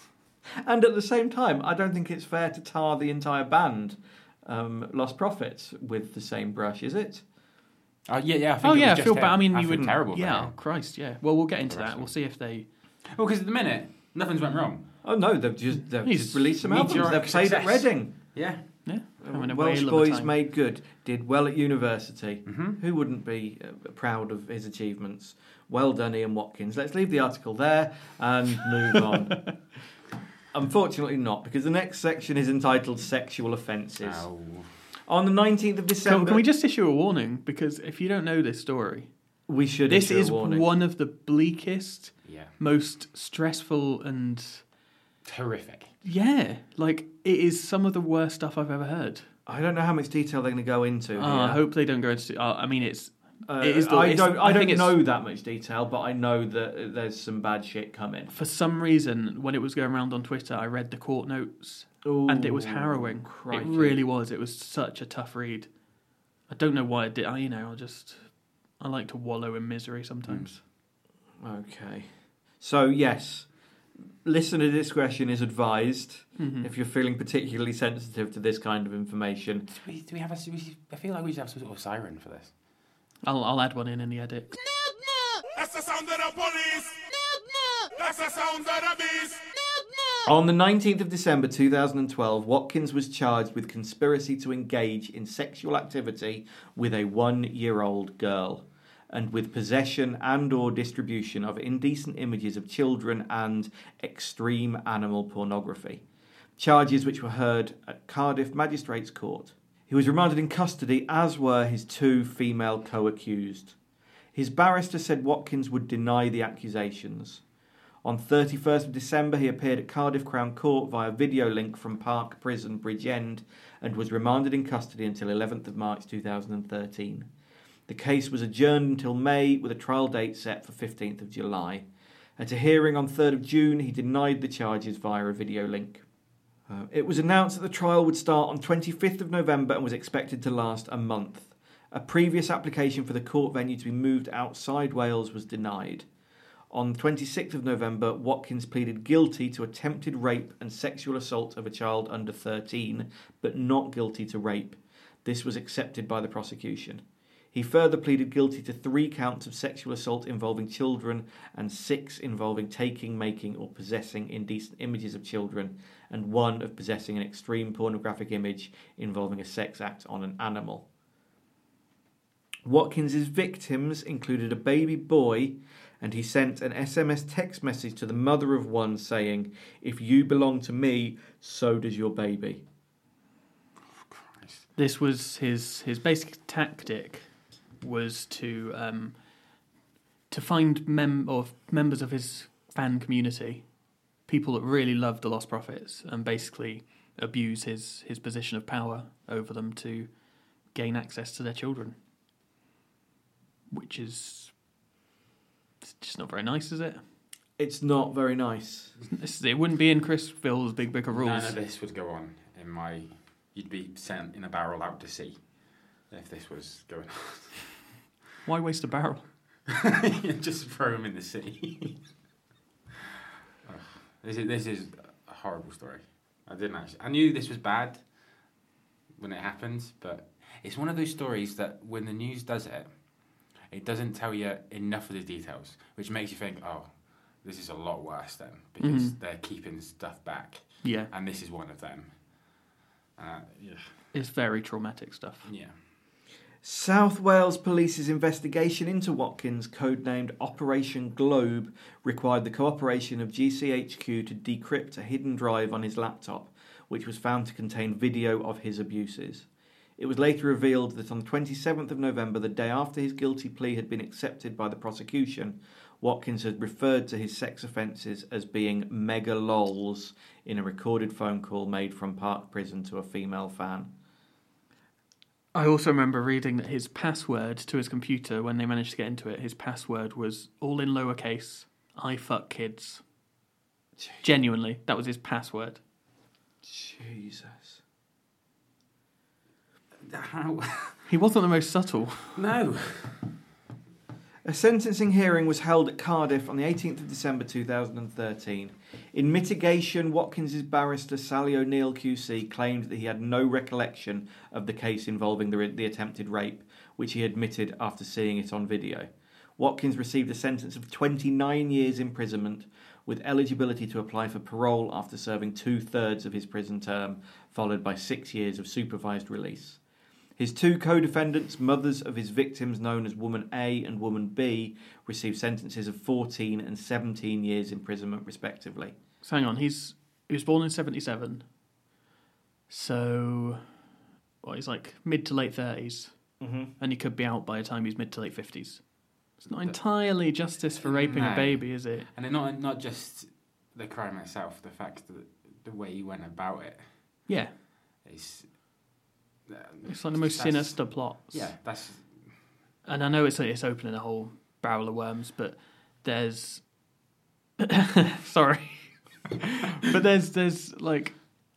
And at the same time, I don't think it's fair to tar the entire band, Lost Prophets, with the same brush, is it? Yeah. I think Oh it was yeah, I just feel him. bad. I mean, I you feel would. terrible. Yeah, for oh, him. Christ, yeah. Well, we'll get into The that. rest We'll of see if they. Well, because at the minute nothing's went wrong. Oh no, they've just He's released some albums. meteoric They've played at success. Reading. Yeah. Yeah, having a Welsh whale of a boys time. made good. Did well at university. Mm-hmm. Who wouldn't be proud of his achievements? Well done, Ian Watkins. Let's leave the article there and move on. Unfortunately not, because the next section is entitled Sexual Offences. Oh. On the 19th of December... Can we just issue a warning? Because if you don't know this story, We should this issue a is warning. one of the bleakest, Yeah. most stressful, and Horrific. yeah, like it is some of the worst stuff I've ever heard. I don't know how much detail they're going to go into here. I hope they don't go into. I mean, it is. I it's- don't I think don't it's- know that much detail, but I know that there's some bad shit coming. For some reason, when it was going around on Twitter, I read the court notes, and it was harrowing. Crikey. It really was. It was such a tough read. I don't know why I did. I like to wallow in misery sometimes. Okay. So, yes, listener discretion is advised Mm-hmm. if you're feeling particularly sensitive to this kind of information. Do we have I feel like we should have some sort of siren for this. I'll add one in the edit. That's the sound of the police. That's the sound of the beast. On the 19th of December 2012, Watkins was charged with conspiracy to engage in sexual activity with a 1-year-old girl and with possession and or distribution of indecent images of children and extreme animal pornography. Charges which were heard at Cardiff Magistrates Court. He was remanded in custody, as were his 2 female co-accused. His barrister said Watkins would deny the accusations. On 31st of December, he appeared at Cardiff Crown Court via video link from Park Prison, Bridgend, and was remanded in custody until 11th of March 2013. The case was adjourned until May, with a trial date set for 15th of July. At a hearing on 3rd of June, he denied the charges via a video link. It was announced that the trial would start on 25th of November and was expected to last a month. A previous application for the court venue to be moved outside Wales was denied. On 26th of November, Watkins pleaded guilty to attempted rape and sexual assault of a child under 13, but not guilty to rape. This was accepted by the prosecution. He further pleaded guilty to 3 counts of sexual assault involving children and 6 involving taking, making or possessing indecent images of children, and 1 of possessing an extreme pornographic image involving a sex act on an animal. Watkins's victims included a baby boy, and he sent an SMS text message to the mother of one saying, "If you belong to me, so does your baby." This was his basic tactic, was to find members of his fan community, people that really loved the Lost Prophets, and basically abuse his position of power over them to gain access to their children. Which is just not very nice, is it? It's not very nice. It wouldn't be in Chris Phil's Big Book of Rules. None of this would go on in my... You'd be sent in a barrel out to sea if this was going on. Why waste a barrel? Just throw him in the sea. This is a horrible story. I knew this was bad when it happened, but it's one of those stories that when the news does it, it doesn't tell you enough of the details, which makes you think, oh, this is a lot worse then, because they're keeping stuff back. Yeah, and this is one of them. Yeah. it's very traumatic stuff. Yeah. South Wales Police's investigation into Watkins, codenamed Operation Globe, required the cooperation of GCHQ to decrypt a hidden drive on his laptop, which was found to contain video of his abuses. It was later revealed that on the 27th of November, the day after his guilty plea had been accepted by the prosecution, Watkins had referred to his sex offences as being mega lols in a recorded phone call made from Park Prison to a female fan. I also remember reading that his password to his computer, when they managed to get into it, his password was all in lowercase, I fuck kids. Genuinely, that was his password. Jesus. How? He wasn't the most subtle. No. A sentencing hearing was held at Cardiff on the 18th of December 2013. In mitigation, Watkins's barrister Sally O'Neill QC claimed that he had no recollection of the case involving the attempted rape, which he admitted after seeing it on video. Watkins received a sentence of 29 years imprisonment, with eligibility to apply for parole after serving 2/3 of his prison term, followed by 6 years of supervised release. His two co-defendants, mothers of his victims known as Woman A and Woman B, received sentences of 14 and 17 years imprisonment respectively. So hang on, he was born in 77. So, he's like mid to late 30s. Mm-hmm. And he could be out by the time he's mid to late 50s. It's not entirely justice for raping a baby, is it? And not just the crime itself, the fact that the way he went about it Yeah. is... It's like the most sinister plots. Yeah, that's... And I know it's opening a whole barrel of worms, but there's... Sorry. But there's like...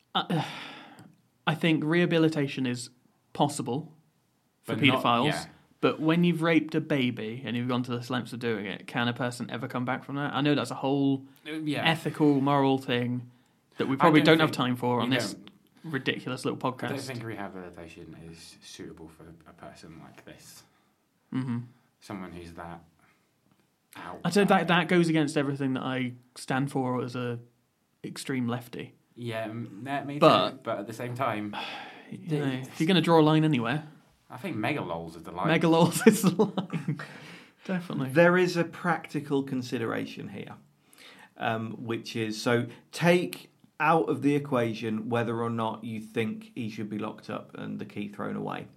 I think rehabilitation is possible for But not- paedophiles. yeah. But when you've raped a baby and you've gone to the lengths of doing it, can a person ever come back from that? I know that's a whole ethical, moral thing that we probably don't have time for on this ridiculous little podcast. I don't think rehabilitation is suitable for a person like this. Mm-hmm. Someone who's that out. I don't think that goes against everything that I stand for as a extreme lefty. Yeah, me But- too. But at the same time, You know, if you're going to draw a line anywhere, I think megalols is the line. megalols is the line. Definitely. There is a practical consideration here, which is, so take out of the equation whether or not you think he should be locked up and the key thrown away,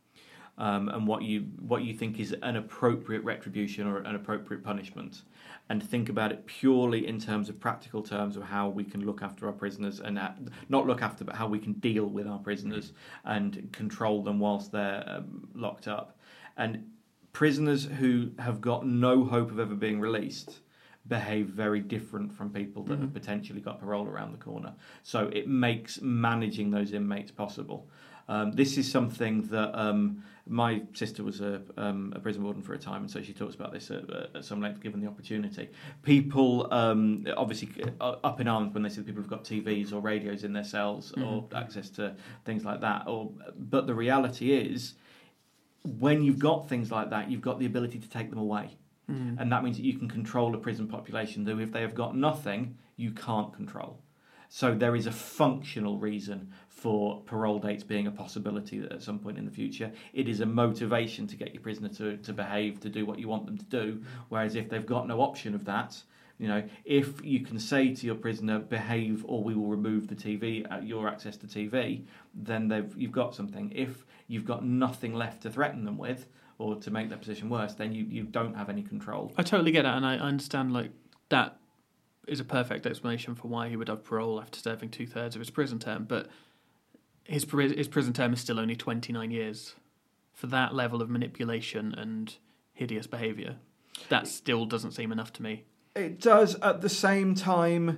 and what you think is an appropriate retribution or an appropriate punishment, and think about it purely in terms of practical terms of how we can look after our prisoners and not look after, but how we can deal with our prisoners and control them whilst they're locked up. And prisoners who have got no hope of ever being released behave very different from people that have potentially got parole around the corner. So it makes managing those inmates possible. This is something that my sister was a prison warden for a time, and so she talks about this at some length, given the opportunity. People obviously up in arms when they see people who've got TVs or radios in their cells or access to things like that. But the reality is, when you've got things like that, you've got the ability to take them away. And that means that you can control a prison population that if they have got nothing, you can't control. So there is a functional reason for parole dates being a possibility at some point in the future. It is a motivation to get your prisoner to behave, to do what you want them to do. Whereas if they've got no option of that, you know, if you can say to your prisoner, behave or we will remove the TV, your access to TV, then you've got something. If you've got nothing left to threaten them with or to make their position worse, then you don't have any control. I totally get that, and I understand like that is a perfect explanation for why he would have parole after serving 2/3 of his prison term, but his prison term is still only 29 years. For that level of manipulation and hideous behaviour, that still doesn't seem enough to me. It does. At the same time,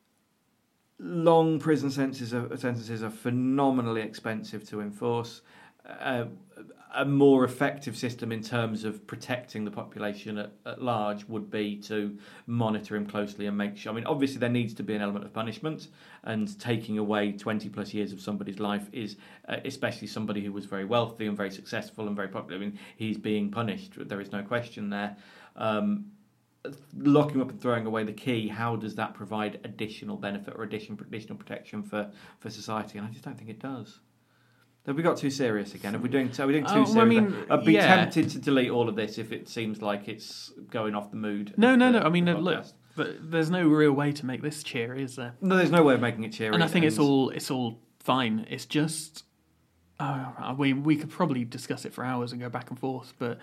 long prison sentences are phenomenally expensive to enforce. A more effective system in terms of protecting the population at large would be to monitor him closely and make sure. I mean, obviously there needs to be an element of punishment, and taking away 20 plus years of somebody's life is, especially somebody who was very wealthy and very successful and very popular. I mean, he's being punished. There is no question there. locking up and throwing away the key, how does that provide additional benefit or additional protection for society? And I just don't think it does. Have we got too serious again? Are we doing too serious? I mean, I'd be yeah. tempted to delete all of this if it seems like it's going off the mood. No. of I mean, the look, podcast. but there's no real way to make this cheery, is there? No, there's no way of making it cheery. And I think it's all fine. It's just, we could probably discuss it for hours and go back and forth. But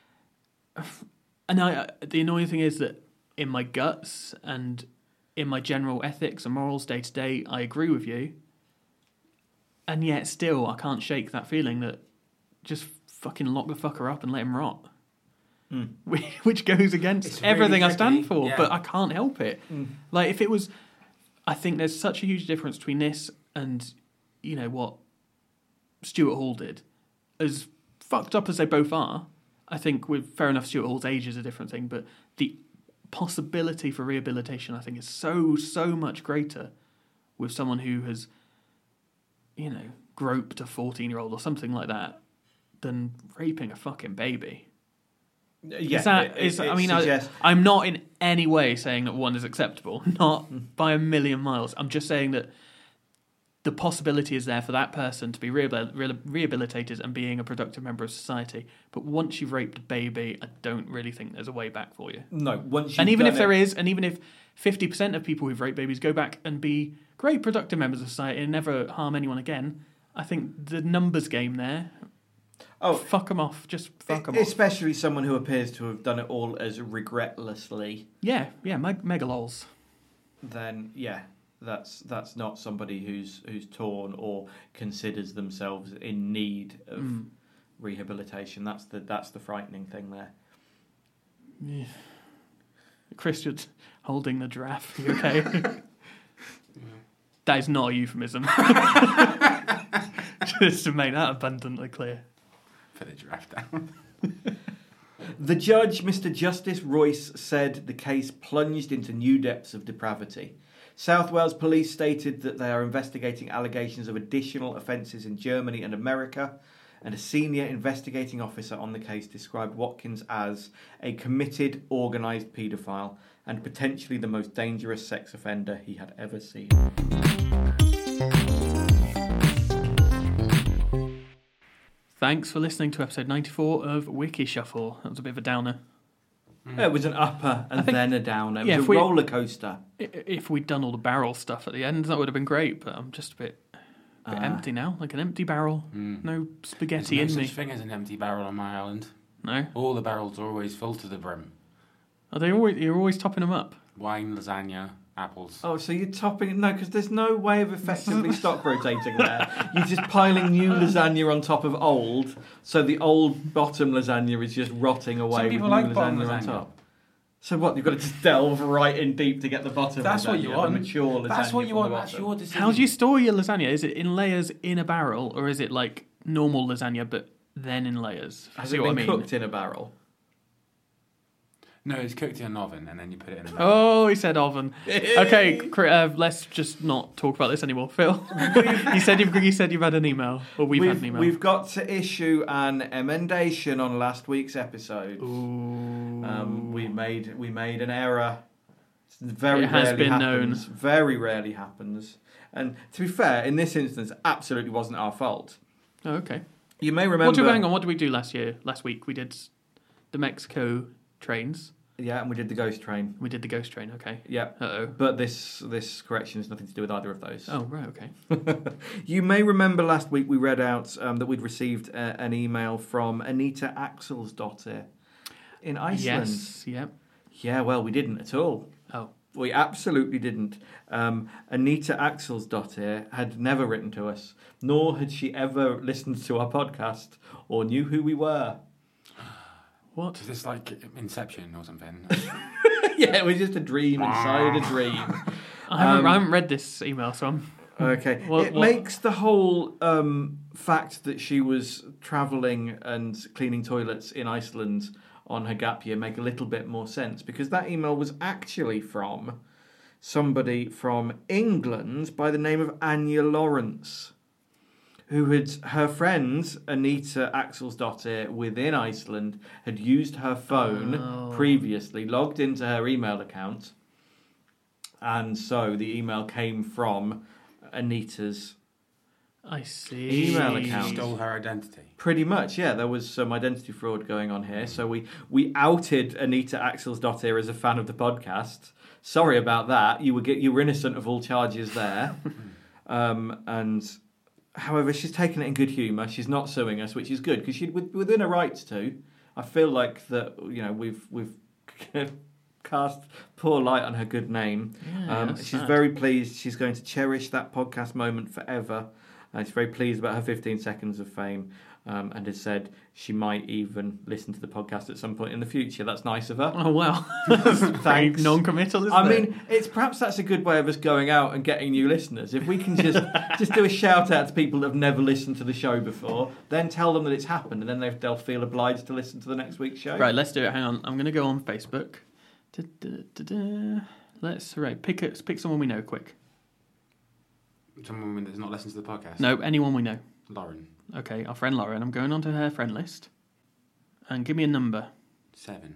the annoying thing is that in my guts and in my general ethics and morals day to day, I agree with you. And yet still, I can't shake that feeling that just fucking lock the fucker up and let him rot. Which goes against It's really everything I stand tricky, for, yeah. but I can't help it. Like, if it was... I think there's such a huge difference between this and, you know, what Stuart Hall did. As fucked up as they both are, I think fair enough, Stuart Hall's age is a different thing, but the possibility for rehabilitation, I think, is so much greater with someone who has... you know, groped a 14-year-old or something like that, than raping a fucking baby. Yeah, I'm not in any way saying that one is acceptable, not by a million miles. I'm just saying that the possibility is there for that person to be rehabilitated and being a productive member of society. But once you've raped a baby, I don't really think there's a way back for you. No, once you've and even done if there is, and even if 50% of people who've raped babies go back and be great productive members of society and never harm anyone again, I think the numbers game there, fuck them off. Just fuck them off. Especially someone who appears to have done it all as regretlessly. Yeah, megalols. Then, yeah, that's not somebody who's torn or considers themselves in need of rehabilitation. That's the frightening thing there. Yeah. Chris, you're holding the giraffe. You okay? That is not a euphemism. Just to make that abundantly clear. Put the giraffe down. The judge, Mr. Justice Royce, said the case plunged into new depths of depravity. South Wales Police stated that they are investigating allegations of additional offences in Germany and America, and a senior investigating officer on the case described Watkins as a committed, organised paedophile and potentially the most dangerous sex offender he had ever seen. Thanks for listening to episode 94 of Wiki Shuffle. That was a bit of a downer. It was an upper and then a downer. It was a roller coaster. If we'd done all the barrel stuff at the end, that would have been great, but I'm just a bit empty now, like an empty barrel. No spaghetti There's in no me. such thing as an empty barrel on my island. No? All the barrels are always full to the brim. You're always topping them up? Wine, lasagna, apples. Oh, so you're topping... No, because there's no way of effectively stock rotating there. You're just piling new lasagna on top of old, so the old bottom lasagna is just rotting away. Some people with new like bottom lasagna on lasagna. top. So what? You've got to just delve right in deep to get the bottom. That's lasagna, what you want. The mature lasagna. That's what you from want. the That's bottom. your decision. How do you store your lasagna? Is it in layers in a barrel, or is it like normal lasagna but then in layers? Has See it what been I mean? cooked in a barrel? No, it's cooked in an oven and then you put it in the Oh, he said oven. Okay, let's just not talk about this anymore. Phil, you said you've had an email, or we've had an email. We've got to issue an emendation on last week's episode. We made an error. Very It has rarely been happens. known. Very rarely happens. And to be fair, in this instance, absolutely wasn't our fault. Oh, okay. You may remember. Hang on. What did we do last week? We did the Mexico trains. Yeah, and we did the ghost train. We did the ghost train. Okay. Yeah. Uh-oh. But this correction has nothing to do with either of those. Oh, right. Okay. You may remember last week we read out that we'd received an email from Anita Axelsdottir in Iceland. Yes. Yep. Yeah, well, we didn't at all. Oh. We absolutely didn't. Anita Axelsdottir had never written to us, nor had she ever listened to our podcast or knew who we were. What? Is this like Inception or something? Yeah, it was just a dream inside a dream. I haven't read this email, so I'm... Okay. What? Makes the whole fact that she was travelling and cleaning toilets in Iceland on her gap year make a little bit more sense, because that email was actually from somebody from England by the name of Anya Lawrence, her friend Anita Axelsdottir within Iceland had used her phone previously, logged into her email account, and so the email came from Anita's I see. email account. Stole her identity. Pretty much, yeah. There was some identity fraud going on here, so we outed Anita Axelsdottir as a fan of the podcast. Sorry about that. You were innocent of all charges there. And however, she's taken it in good humour. She's not suing us, which is good because she's within her rights to. I feel like that. We've cast poor light on her good name. Yeah, she's sad. very pleased. She's going to cherish that podcast moment forever. She's very pleased about her 15 seconds of fame, and has said she might even listen to the podcast at some point in the future. That's nice of her. Oh, wow. Thanks. Non-committal, isn't I it? mean, perhaps that's a good way of us going out and getting new listeners. If we can just do a shout out to people that have never listened to the show before, then tell them that it's happened, and then they'll feel obliged to listen to the next week's show. Right, let's do it. Hang on. I'm going to go on Facebook. Let's pick someone we know quick. Someone that's not listened to the podcast. No, anyone we know. Lauren. Okay, our friend Lauren. I'm going onto her friend list. And give me a number. 7.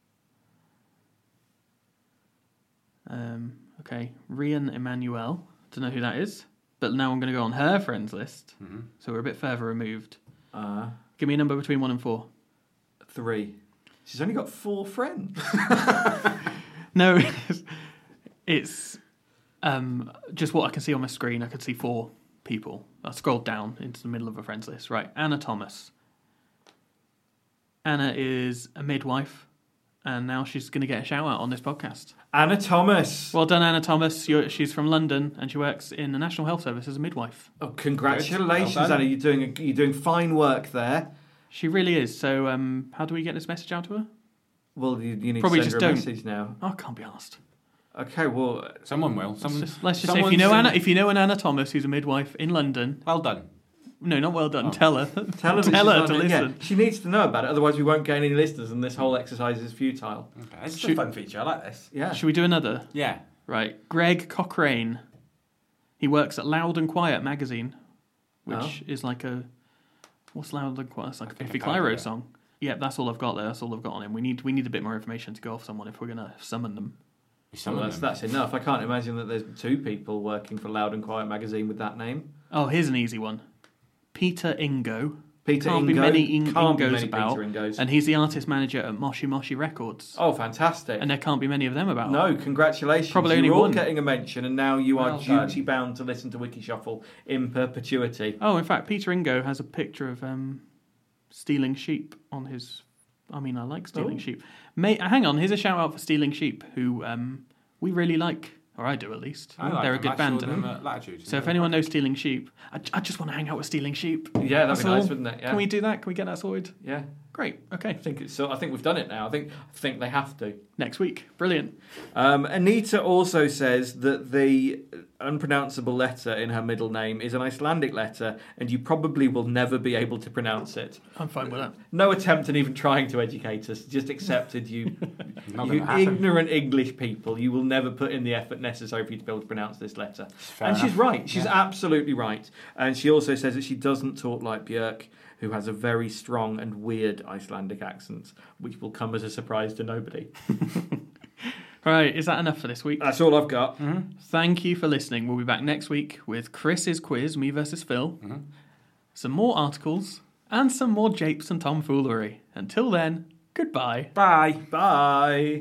Okay, Rian Emmanuel. Don't know who that is. But now I'm going to go on her friends list. Mm-hmm. So we're a bit further removed. Give me a number between 1 and 4. 3. She's only got 4 friends. No, it's just what I can see on my screen. I could see 4 people. I scrolled down into the middle of a friends list. Right, Anna Thomas. Anna is a midwife, and now she's going to get a shout out on this podcast. Anna Thomas. Well done, Anna Thomas. She's from London, and she works in the National Health Service as a midwife. Oh, congratulations, Well done. Anna. You're doing fine work there. She really is. So how do we get this message out to her? Well, you need Probably to send just her a don't. message now. Oh, I can't be asked. Okay, well, Someone will. Let's just say if you know Anna, if you know an Anna Thomas who's a midwife in London. Well done. No, not well done. Tell her. tell her, that Tell she's her on to it. listen. Yeah, she needs to know about it, otherwise we won't get any listeners and this whole exercise is futile. Okay, it's a fun feature. I like this. Yeah. Should we do another? Yeah. Right. Greg Cochrane. He works at Loud and Quiet magazine, which is like a... What's Loud and Quiet? It's like a Biffy Clyro song. Yeah, that's all I've got there. That's all I've got on him. We need a bit more information to go off someone if we're going to summon them. Well, that's enough. I can't imagine that there's 2 people working for Loud and Quiet magazine with that name. Oh, here's an easy one. Peter Ingo. Peter Can't Ingo. be many Can't be Ingos many about. Peter Ingos. And he's the artist manager at Moshi Moshi Records. Oh, fantastic. And there can't be many of them about. No, congratulations. Probably only You're all one. getting a mention, and now you are Well done. duty bound to listen to Wiki Shuffle in perpetuity. Oh, in fact, Peter Ingo has a picture of stealing sheep on his... I mean, I like stealing sheep. Hang on, here's a shout out for Stealing Sheep, who we really like, or I do at least. I like They're a them. good I band. saw them at Latitude. So if anyone knows Stealing Sheep, I just want to hang out with Stealing Sheep. Yeah, that'd That's be nice, all. wouldn't it? Yeah. Can we do that? Can we get that sorted? Yeah. Great. Okay. I think we've done it now. I think they have to. Next week. Brilliant. Anita also says that the unpronounceable letter in her middle name is an Icelandic letter, and you probably will never be able to pronounce it. I'm fine with that. No attempt at even trying to educate us. Just accepted you, Not you gonna happen. ignorant English people. You will never put in the effort necessary for you to be able to pronounce this letter. Fair And she's enough. right. She's absolutely right. And she also says that she doesn't talk like Björk, who has a very strong and weird Icelandic accent, which will come as a surprise to nobody. Right. Is that enough for this week? That's all I've got. Thank you for listening. We'll be back next week with Chris's quiz, me versus Phil, some more articles, and some more japes and tomfoolery. Until then, goodbye. Bye. Bye.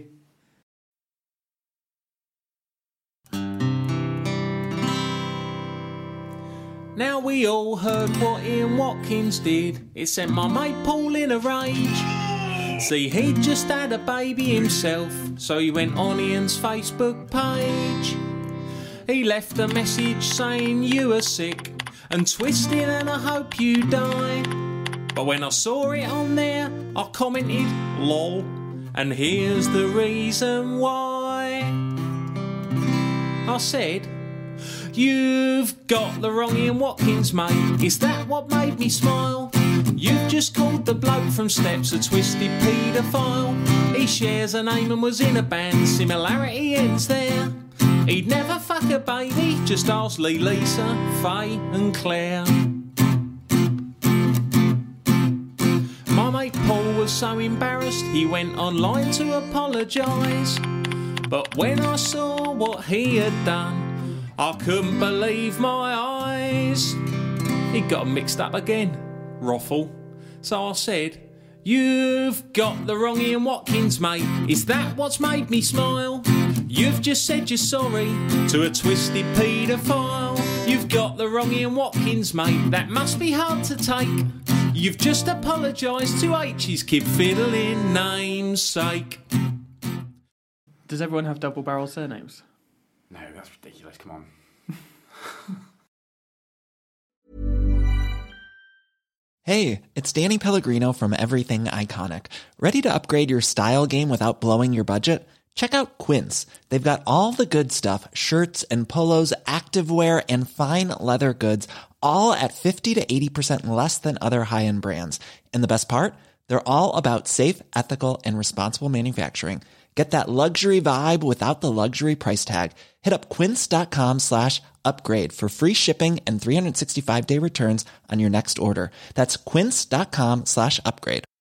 Now we all heard what Ian Watkins did. It sent my mate Paul in a rage. See, he'd just had a baby himself, so he went on Ian's Facebook page. He left a message saying you are sick and twisted and I hope you die. But when I saw it on there, I commented, lol, and here's the reason why. I said, you've got the wrong Ian Watkins, mate. Is that what made me smile? You've just called the bloke from Steps a twisted paedophile. He shares a name and was in a band, similarity ends there. He'd never fuck a baby, just ask Lee, Lisa, Faye and Claire. was so embarrassed he went online to apologise. But when I saw what he had done, I couldn't believe my eyes. He got mixed up again, Roffle. So I said, "You've got the wrong Ian Watkins, mate. Is that what's made me smile? You've just said you're sorry to a twisted paedophile. You've got the wrong Ian Watkins, mate. That must be hard to take. You've just apologised to H's kid fiddling namesake." Does everyone have double-barrel surnames? No, that's ridiculous. Come on. Hey, it's Danny Pellegrino from Everything Iconic. Ready to upgrade your style game without blowing your budget? Check out Quince. They've got all the good stuff, shirts and polos, activewear, and fine leather goods, all at 50 to 80% less than other high-end brands. And the best part? They're all about safe, ethical, and responsible manufacturing. Get that luxury vibe without the luxury price tag. Hit up quince.com/upgrade for free shipping and 365-day returns on your next order. That's quince.com/upgrade.